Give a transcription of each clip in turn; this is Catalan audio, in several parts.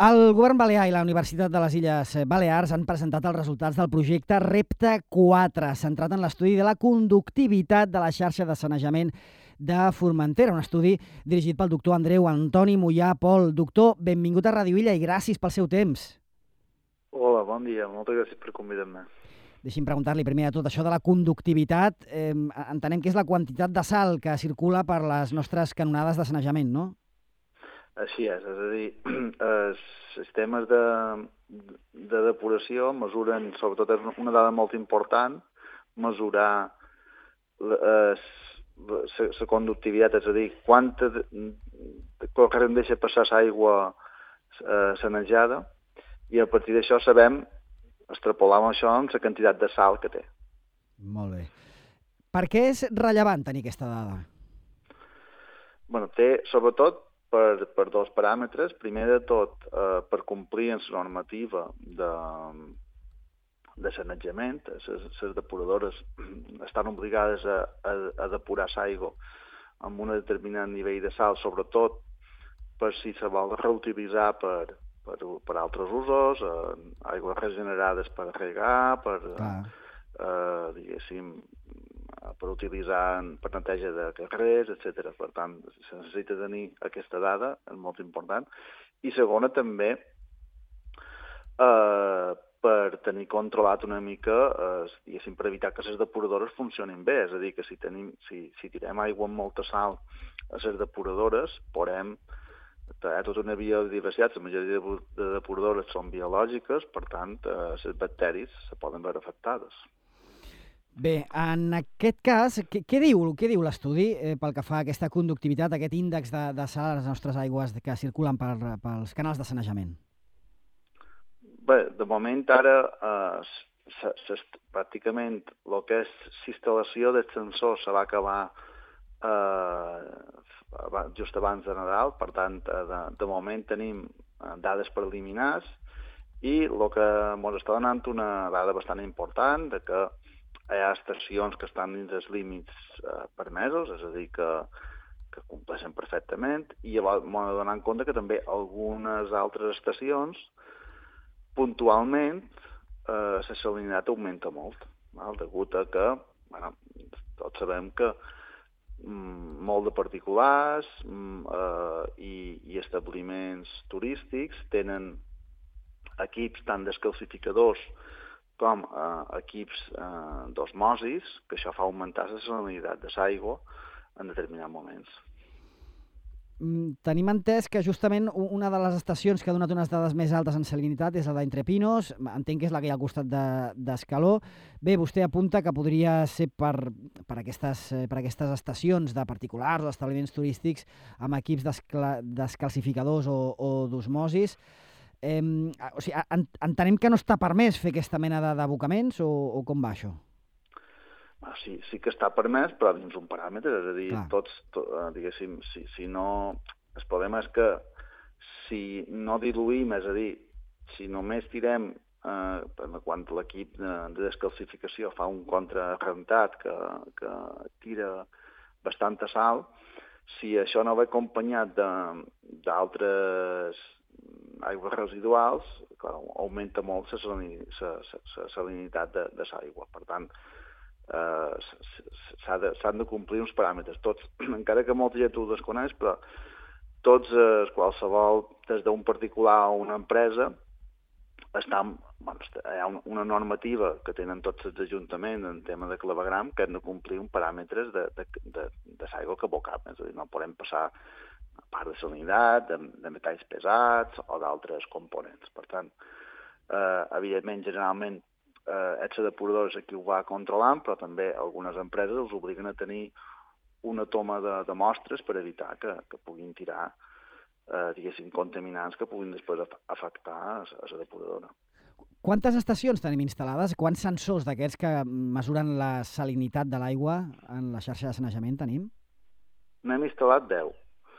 El Govern Balear i la Universitat de les Illes Balears han presentat els resultats del projecte Repte 4, centrat en l'estudi de la conductivitat de la xarxa de sanejament de Formentera, un estudi dirigit pel doctor Andreu Antoni Mollà Pol. Doctor, benvingut a Ràdio Illa i gràcies pel seu temps. Hola, bon dia. Moltes gràcies per convidar-me. Deixi'm preguntar-li primer de tot això de la conductivitat. Entenem que és la quantitat de sal que circula per les nostres canonades de sanejament, no? Així és a dir, els sistemes de depuració mesuren, sobretot és una dada molt important, mesurar la conductivitat, és a dir, quanta corrent deixa passar l'aigua sanejada, i a partir d'això sabem, extrapolem això en la quantitat de sal que té. Molt bé. Per què és rellevant tenir aquesta dada? Bueno, té, sobretot, per dos paràmetres. Primer de tot, per complir amb la normativa de sanejament. Les depuradores estan obligades a depurar l'aigua amb un determinat nivell de sal, sobretot per si se vol reutilitzar per altres usos, aigües regenerades per regar, diguéssim, per utilitzar per neteja de carrers, etc. Per tant, se necessita tenir aquesta dada, és molt important. I segona, també, per tenir controlat una mica, diguéssim, per evitar que les depuradores funcionin bé. És a dir, que si tirem aigua amb molta sal a les depuradores, podem tenir tota una biodiversitat. La majoria de depuradores són biològiques, per tant, les bacteris se poden veure afectades. Bé, en aquest cas, què diu l'estudi pel que fa a aquesta conductivitat, aquest índex de sal a les nostres aigües que circulen pels canals de sanejament? Bé, de moment ara pràcticament el que és l'instal·lació dels sensors se va acabar just abans de Nadal, per tant, de moment tenim dades preliminars i el que ens està donant una dada bastant important de que hi ha estacions que estan dins els límits permesos, és a dir, que compleixen perfectament, i m'he donat compte que també algunes altres estacions, puntualment, la salinitat augmenta molt, degut a que, tots sabem que molt de particulars i establiments turístics tenen equips tant descalcificadors com equips d'osmosis, que això fa augmentar la salinitat de l'aigua en determinats moments. Tenim entès que justament una de les estacions que ha donat unes dades més altes en salinitat és la d'Entrepinos, entenc que és la que hi ha al costat d'Escaló. Bé, vostè apunta que podria ser per aquestes estacions de particulars o establiments turístics amb equips descalcificadors o d'osmosis. O sigui, entenem que no està permès fer aquesta mena d'abocaments o com va això? Sí que està permès, però dins un paràmetre, és a dir, diguéssim, si no... El problema és que si no diluïm, és a dir, si només tirem, quan l'equip de descalcificació fa un contrarrentat que tira bastanta sal, si això no va acompanyat d'altres aigües residuals, clar, augmenta molt la salinitat de l'aigua. Per tant, s'han de complir uns paràmetres. Tots, encara que molta gent ho desconeix, però tots, qualsevol, des d'un particular a una empresa, hi ha una normativa que tenen tots els ajuntaments en tema de clavegram que han de complir uns paràmetres de l'aigua que abocam. És a dir, no podem passar a part de salinitat, de metalls pesats o d'altres components. Per tant, evidentment, generalment, és la depuradora qui ho va controlant, però també algunes empreses els obliguen a tenir una toma de mostres per evitar que puguin tirar, diguéssim, contaminants que puguin després afectar a la depuradora. Quantes estacions tenim instal·lades? Quants sensors d'aquests que mesuren la salinitat de l'aigua en la xarxa de sanejament tenim? N'hem instal·lat 10.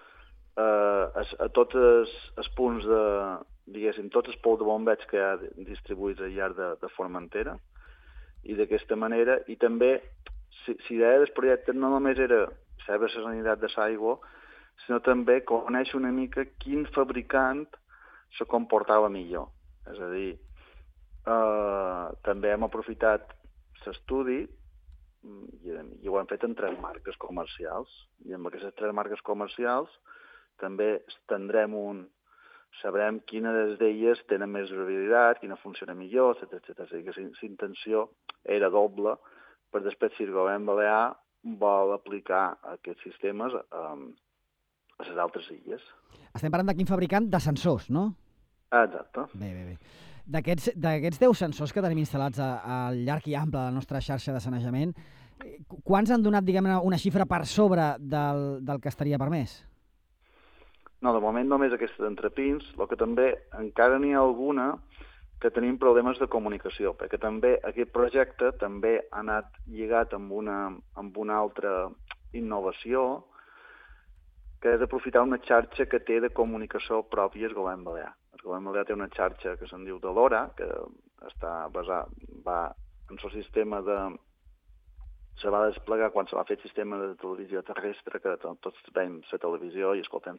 A tots els punts diguéssim, tots els pous de bombeig que hi ha distribuïts al llarg de Formentera, i d'aquesta manera, i també, si l'idea del projecte no només era saber la salinitat de l'aigua, sinó també conèixer una mica quin fabricant se comportava millor. És a dir, també hem aprofitat l'estudi i ho hem fet en 3 marques comercials. I amb aquestes 3 marques comercials també sabrem quines d'elles tenen més durabilitat, quina funciona millor, etc. És a dir, que la intenció era doble, per després, si el govern balear vol aplicar aquests sistemes a les altres illes. Estem parlant de quin fabricant? De sensors, no? Exacte. Bé. D'aquests 10 sensors que tenim instal·lats al llarg i ample de la nostra xarxa de sanejament, quants han donat, diguem-ne, una xifra per sobre del que estaria permès? No, de moment només aquestes entrepins, el que també encara n'hi ha alguna que tenim problemes de comunicació, perquè també aquest projecte també ha anat lligat amb una altra innovació, que és aprofitar una xarxa que té de comunicació pròpia el govern balear. El govern balear té una xarxa que se'n diu de l'Hora, que està va en el sistema se va desplegar quan se va fer el sistema de televisió terrestre, que tots veiem la televisió i escoltem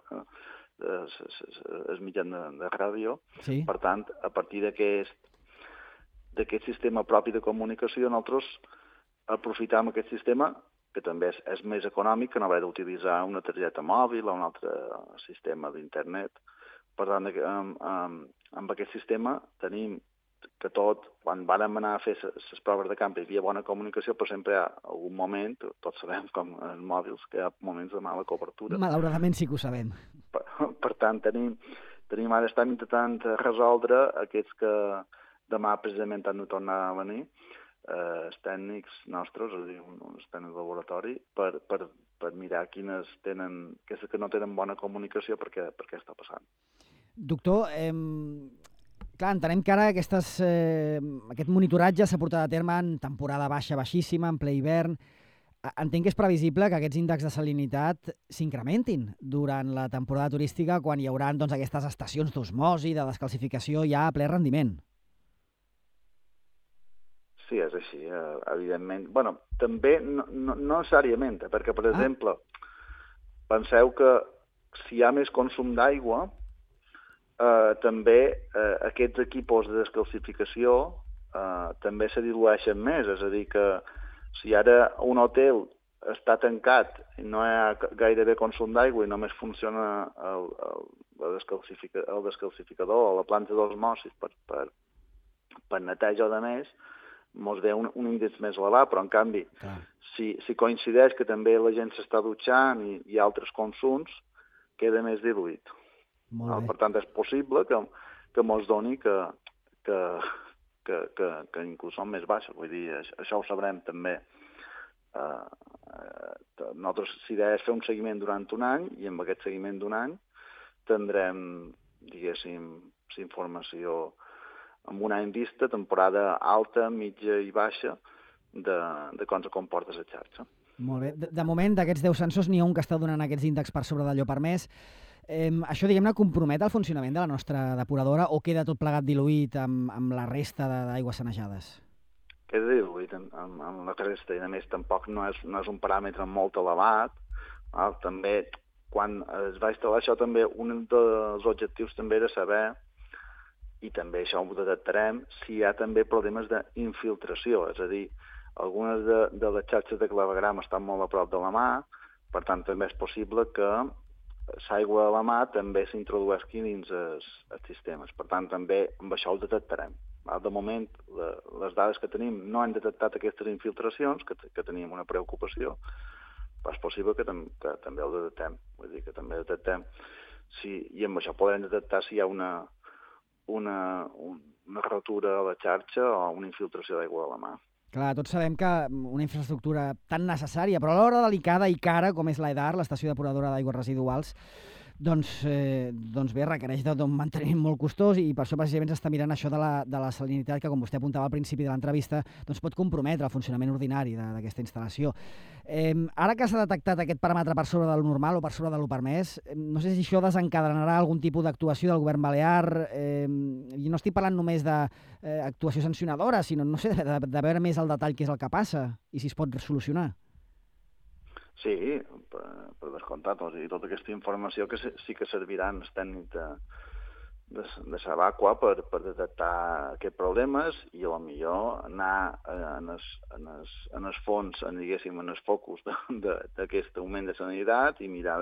els mitjans de ràdio. Sí. Per tant, a partir d'aquest sistema propi de comunicació, nosaltres aprofitam aquest sistema, que també és més econòmic que no haver d'utilitzar una targeta mòbil o un altre sistema d'internet. Per tant, amb aquest sistema tenim que quan vàrem anar a fer les proves de camp hi havia bona comunicació, però sempre hi ha algun moment, tots sabem com els mòbils, que hi ha moments de mala cobertura. Malauradament sí que ho sabem. Per tant, ara estem intentant resoldre aquests que demà precisament han de tornar a venir, els tècnics nostres, és a dir, els tècnics de laboratori, per mirar quines que no tenen bona comunicació per què està passant. Doctor, clar, entenem que ara aquest monitoratge s'ha portat a terme en temporada baixa, baixíssima, en ple hivern. Entenc que és previsible que aquests índexs de salinitat s'incrementin durant la temporada turística quan hi haurà aquestes estacions d'osmosi, de descalcificació ja a ple rendiment. Sí, és així, evidentment. Bueno, també no necessàriament, perquè, per exemple, penseu que si hi ha més consum d'aigua, també aquests equipos de descalcificació també se dilueixen més, és a dir que si ara un hotel està tancat i no hi ha gairebé consum d'aigua i només funciona el descalcificador o la planta d'osmosi per neteja o de més, mos ve un índex més elevat, però en canvi, si coincideix que també la gent s'està dutxant i hi ha altres consums, queda més diluït. Per tant, és possible que mos doni que inclús són més baixes. Vull dir, això ho sabrem també. Nosaltres, l'idea és fer un seguiment durant un any i amb aquest seguiment d'un any tindrem, diguéssim, informació amb un any vista, temporada alta, mitja i baixa, de com se comporta la xarxa. Molt bé. De moment, d'aquests 10 sensors, n'hi ha un que està donant aquests índexs per sobre d'allò permès. Això, diguem-ne, compromet el funcionament de la nostra depuradora o queda tot plegat diluït amb la resta d'aigües sanejades? Queda diluït amb la resta i, a més, tampoc no és un paràmetre molt elevat. També, quan es va instal·lar això, també un dels objectius també era saber, i també això ho detectarem, si hi ha també problemes d'infiltració, és a dir, algunes de les xarxes de clavegram estan molt a prop de la mà, per tant també és possible que l'aigua de la mà també s'introdueixi dins els sistemes. Per tant, també amb això ho detectarem. De moment, les dades que tenim no han detectat aquestes infiltracions, que teníem una preocupació, però és possible que també ho detectem. Vull dir que també detectem i amb això podrem detectar si hi ha una rotura a la xarxa o una infiltració d'aigua de la mà. Clar, tots sabem que una infraestructura tan necessària, però alhora delicada i cara com és l'EDAR, l'Estació Depuradora d'Aigües Residuals, doncs bé, requereix d'un manteniment molt costós i per això precisament s'està mirant això de la salinitat que, com vostè apuntava al principi de l'entrevista, doncs pot comprometre el funcionament ordinari d'aquesta instal·lació. Ara que s'ha detectat aquest paràmetre per sobre del normal o per sobre de lo permès, no sé si això desencadenarà algun tipus d'actuació del govern balear, i no estic parlant només d'actuació sancionadora, sinó, no sé, de veure més al detall què és el que passa i si es pot solucionar. Sí, per descomptat, o sigui, tota aquesta informació que sí que serviran els tècnics de la vacua per detectar aquests problemes i potser anar en el fons, diguéssim, en el focus d'aquest augment de sanitat i mirar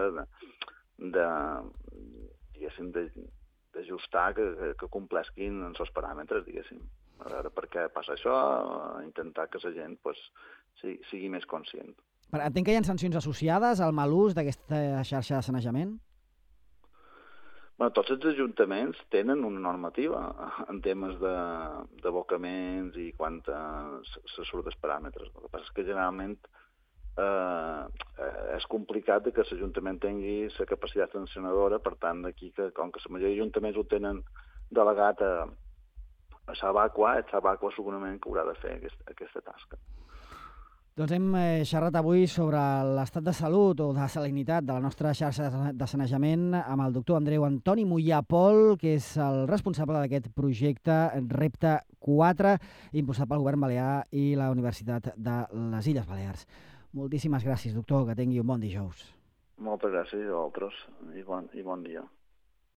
diguéssim, d'ajustar que complesquin els seus paràmetres, diguéssim. A veure per què passa això, intentar que la gent sigui més conscient. Entenc que hi ha sancions associades al mal ús d'aquesta xarxa de sanejament? Tots els ajuntaments tenen una normativa en temes d'abocaments i quan se surt dels paràmetres. El que passa és que generalment és complicat que l'Ajuntament tingui la capacitat sancionadora, per tant, d'aquí que, com que la majoria d'ajuntaments ho tenen delegat a Sabacua, segurament que haurà de fer aquesta tasca. Doncs hem xerrat avui sobre l'estat de salut o de salinitat de la nostra xarxa de sanejament amb el doctor Andreu Antoni Moià Pol, que és el responsable d'aquest projecte Repte 4, impulsat pel Govern Balear i la Universitat de les Illes Balears. Moltíssimes gràcies, doctor, que tingui un bon dijous. Moltes gràcies a vosaltres i bon dia.